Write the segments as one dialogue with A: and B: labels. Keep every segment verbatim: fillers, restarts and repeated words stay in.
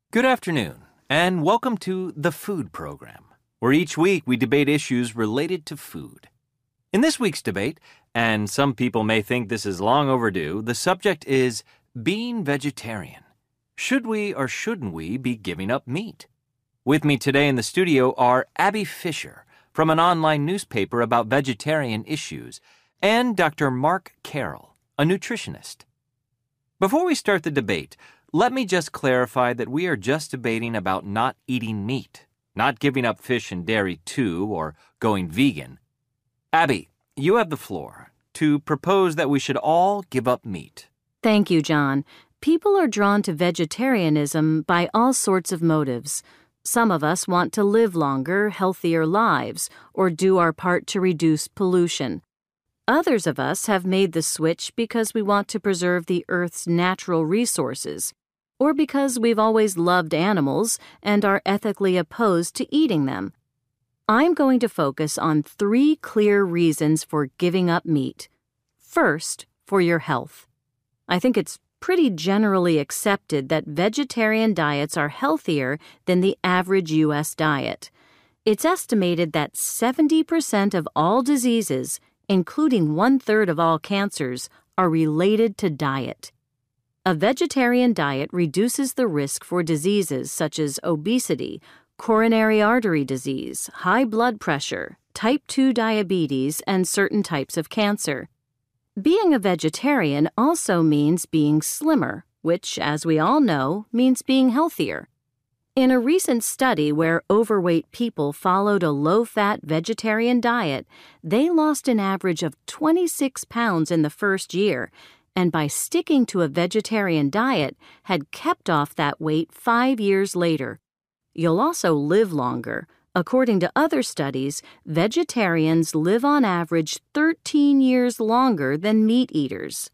A: Good afternoon, and welcome to The Food Program, where each week we debate issues related to food. In this week's debate, and some people may think this is long overdue, the subject is being vegetarian. Should we or shouldn't we be giving up meat? With me today in the studio are Abby Fisher from an online newspaper about vegetarian issues, and Doctor Mark Carroll, a nutritionist. Before we start the debate, let me just clarify that we are just debating about not eating meat, not giving up fish and dairy too, or going vegan. Abby, you have the floor to propose that we should all give up meat.
B: Thank you, John. People are drawn to vegetarianism by all sorts of motives. Some of us want to live longer, healthier lives, or do our part to reduce pollution. Others of us have made the switch because we want to preserve the Earth's natural resources, or because we've always loved animals and are ethically opposed to eating them. I'm going to focus on three clear reasons for giving up meat. First, for your health. I think it's pretty generally accepted that vegetarian diets are healthier than the average U S diet. It's estimated that seventy percent of all diseases, including one-third of all cancers, are related to diet. A vegetarian diet reduces the risk for diseases such as obesity, coronary artery disease, high blood pressure, type two diabetes, and certain types of cancer. Being a vegetarian also means being slimmer, which, as we all know, means being healthier. In a recent study where overweight people followed a low-fat vegetarian diet, they lost an average of twenty-six pounds in the first year, and by sticking to a vegetarian diet, had kept off that weight five years later. You'll also live longer. According to other studies, vegetarians live on average thirteen years longer than meat eaters.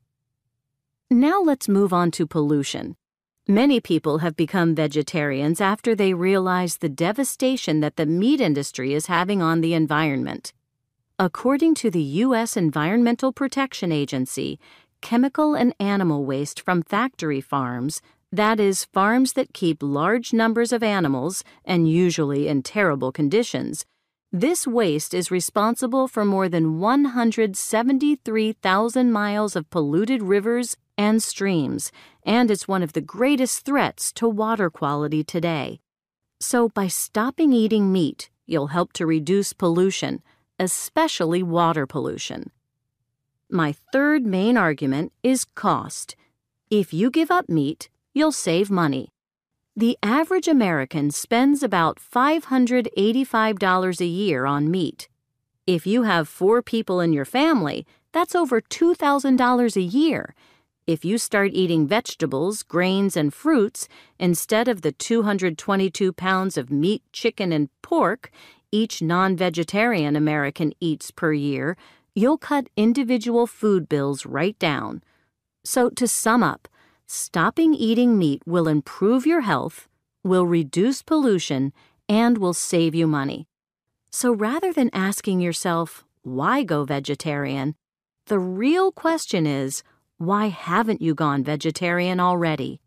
B: Now let's move on to pollution. Many people have become vegetarians after they realize the devastation that the meat industry is having on the environment. According to the U S Environmental Protection Agency, chemical and animal waste from factory farms, that is, farms that keep large numbers of animals, and usually in terrible conditions, this waste is responsible for more than one hundred seventy-three thousand miles of polluted rivers and streams, and it's one of the greatest threats to water quality today. So by stopping eating meat, you'll help to reduce pollution, especially water pollution. My third main argument is cost. If you give up meat, you'll save money. The average American spends about five hundred eighty-five dollars a year on meat. If you have four people in your family, that's over two thousand dollars a year. If you start eating vegetables, grains, and fruits instead of the two hundred twenty-two pounds of meat, chicken, and pork each non-vegetarian American eats per year, you'll cut individual food bills right down. So to sum up, stopping eating meat will improve your health, will reduce pollution, and will save you money. So rather than asking yourself, why go vegetarian? The real question is, why haven't you gone vegetarian already?